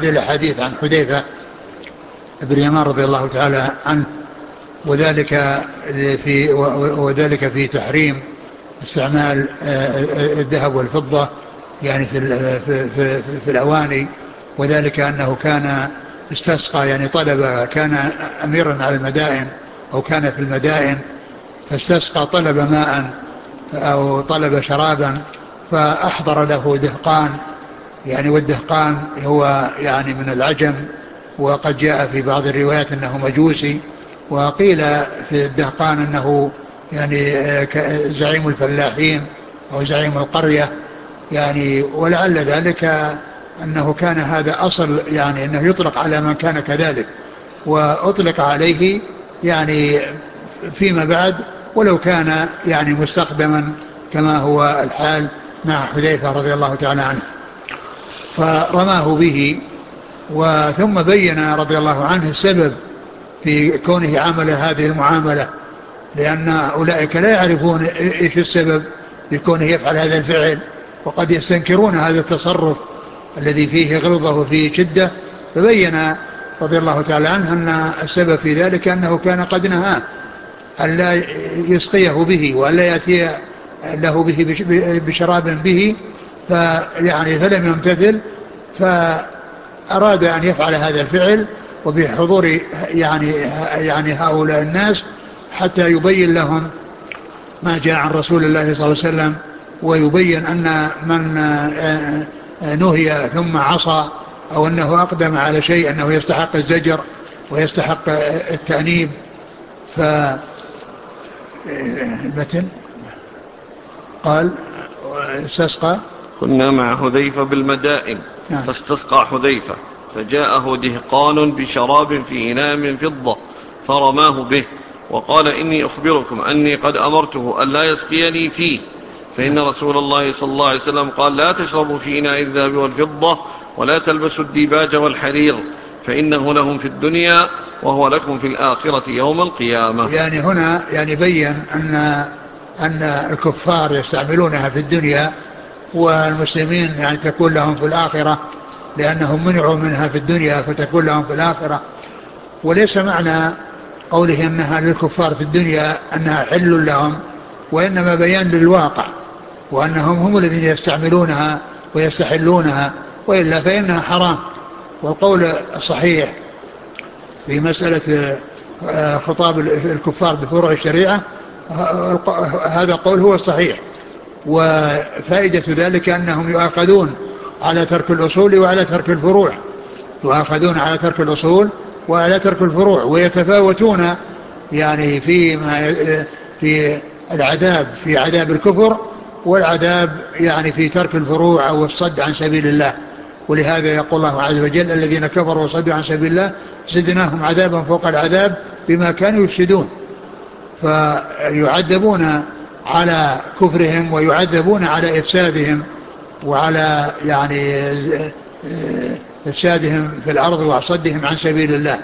هذه الأحاديث عن حذيفة بن اليمان رضي الله تعالى عنه، وذلك في تحريم استعمال الذهب والفضة يعني في الأواني، وذلك أنه كان استسقى يعني طلب، كان أميرا على المدائن أو كان في المدائن، فاستسقى طلب ماء أو طلب شرابا، فأحضر له دهقان يعني، والدهقان هو يعني من العجم، وقد جاء في بعض الروايات أنه مجوسي، وقيل في الدهقان أنه يعني زعيم الفلاحين أو زعيم القرية يعني، ولعل ذلك أنه كان هذا أصل يعني أنه يطلق على من كان كذلك، وأطلق عليه يعني فيما بعد ولو كان يعني مستخدما كما هو الحال مع حذيفة رضي الله تعالى عنه. فرماه به، وثم بين رضي الله عنه السبب في كونه عمل هذه المعاملة، لأن أولئك لا يعرفون إيش السبب في كونه يفعل هذا الفعل، وقد يستنكرون هذا التصرف الذي فيه غلظة وفيه شدة. فبين رضي الله تعالى عنه أن السبب في ذلك أنه كان قد نهاه ألا يسقيه به وألا يأتي له به بشراب به، فيعني فلم يمتثل، فأراد أن يفعل هذا الفعل وبحضور يعني هؤلاء الناس حتى يبين لهم ما جاء عن رسول الله صلى الله عليه وسلم، ويبين أن من نهي ثم عصى أو أنه أقدم على شيء أنه يستحق الزجر ويستحق التأنيب. فالمتن قال استسقى، كنا مع حذيفة بالمدائن فاستسقى حذيفة فجاءه دهقان بشراب في إناء من فضة فرماه به وقال إني أخبركم أني قد أمرته أن لا يسقيني فيه، فإن رسول الله صلى الله عليه وسلم قال لا تشربوا في إناء الذهب والفضة ولا تلبسوا الديباج والحرير فإنه لهم في الدنيا وهو لكم في الآخرة يوم القيامة. يعني هنا يعني بيّن أن الكفار يستعملونها في الدنيا، والمسلمين يعني تكون لهم في الآخرة، لأنهم منعوا منها في الدنيا فتكون لهم في الآخرة. وليس معنى قوله أنها للكفار في الدنيا أنها حل لهم، وإنما بيان للواقع، وأنهم هم الذين يستعملونها ويستحلونها، وإلا فإنها حرام. والقول الصحيح في مسألة خطاب الكفار بفروع الشريعة هذا القول هو الصحيح، وفائدة ذلك أنهم يؤاخذون على ترك الأصول وعلى ترك الفروع، يؤاخذون على ترك الأصول وعلى ترك الفروع، ويتفاوتون يعني في العذاب، في عذاب الكفر والعذاب يعني في ترك الفروع أو الصد عن سبيل الله. ولهذا يقول الله عز وجل الذين كفروا وصدوا عن سبيل الله زدناهم عذابا فوق العذاب بما كانوا يفسدون، فيعذبون على كفرهم ويعذبون على إفسادهم وعلى يعني إفسادهم في الأرض وصدهم عن سبيل الله.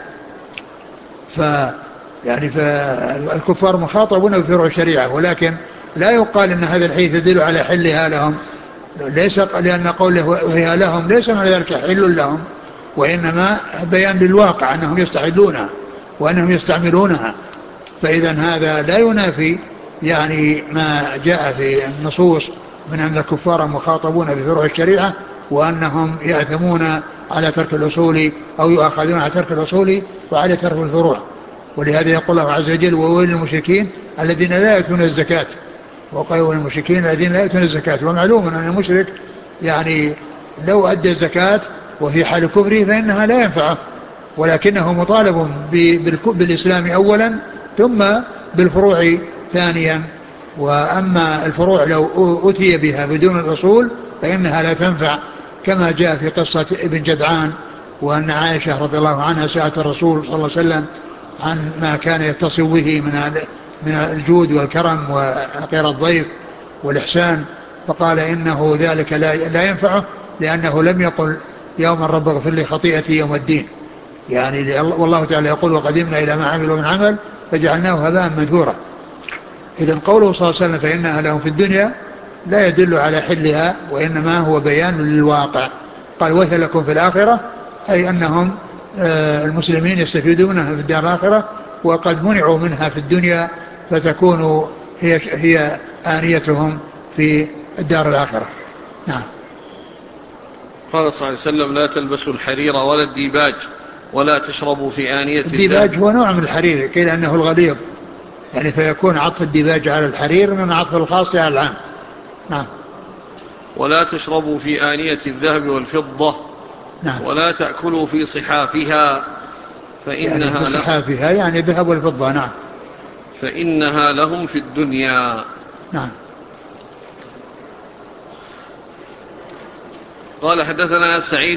فالكفار مخاطبون بفروع الشريعة، ولكن لا يقال أن هذا الحديث يدل على حلها لهم، ليس لأن قوله هي لهم ليس معنى ذلك حل لهم، وإنما بيان للواقع أنهم يستحلونها وأنهم يستعملونها. فإذا هذا لا ينافي يعني ما جاء في النصوص من أن الكفار مخاطبون بفروع الشريعة وأنهم يأثمون على ترك الأصول أو يؤاخذون على ترك الأصول وعلى ترك الفروع. ولهذا يقول الله عز وجل وويل للمشركين الذين لا يأتون الزكاة، وقالوا المشركين الذين لا يأتون الزكاة. ومعلوم أن المشرك يعني لو أدى الزكاة وفي حال كفره فإنها لا ينفعه، ولكنه مطالب بالإسلام أولا ثم بالفروع ثانيا. وأما الفروع لو أتي بها بدون الأصول فإنها لا تنفع، كما جاء في قصة ابن جدعان، وأن عائشة رضي الله عنها سألت الرسول صلى الله عليه وسلم عن ما كان يتصل به من الجود والكرم وحقير الضيف والإحسان، فقال إنه ذلك لا ينفعه، لأنه لم يقل يوم رب اغفر لي خطيئتي يوم الدين، يعني والله تعالى يقول وقدمنا إلى ما عملوا من عمل فجعلناه هباء منثورا. إذن قوله صلى الله عليه وسلم فإنها لهم في الدنيا لا يدل على حلها، وإنما هو بيان للواقع. قال وهي لكم في الآخرة أي أنهم المسلمين يستفيدونها في الدار الآخرة وقد منعوا منها في الدنيا، فتكون هي آنيتهم في الدار الآخرة. نعم. قال صلى الله عليه وسلم لا تلبسوا الحرير ولا الديباج ولا تشربوا في آنية الديباج هو نوع من الحرير كي لأنه الغليظ، يعني فيكون عطف الديباج على الحرير من عطف الخاص على العام. نعم. ولا تشربوا في آنية الذهب والفضة. نعم. ولا تأكلوا في صحافها يعني فإنها في صحافها يعني الذهب والفضة. نعم. فإنها لهم في الدنيا. نعم. قال حدثنا سعيد